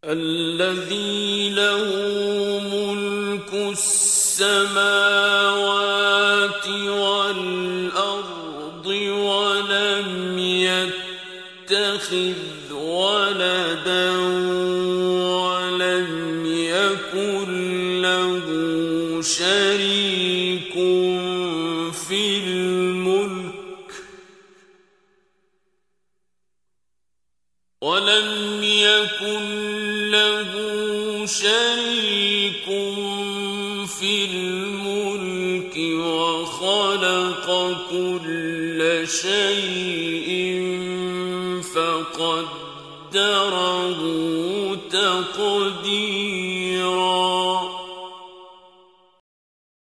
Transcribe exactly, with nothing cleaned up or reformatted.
الذي له ملك السماوات والأرض ولم يتخذ ولدا ولم يكن له شريك في الملك ولم يكن له شريك في الملك وخلق كل شيء فقدره تقديرا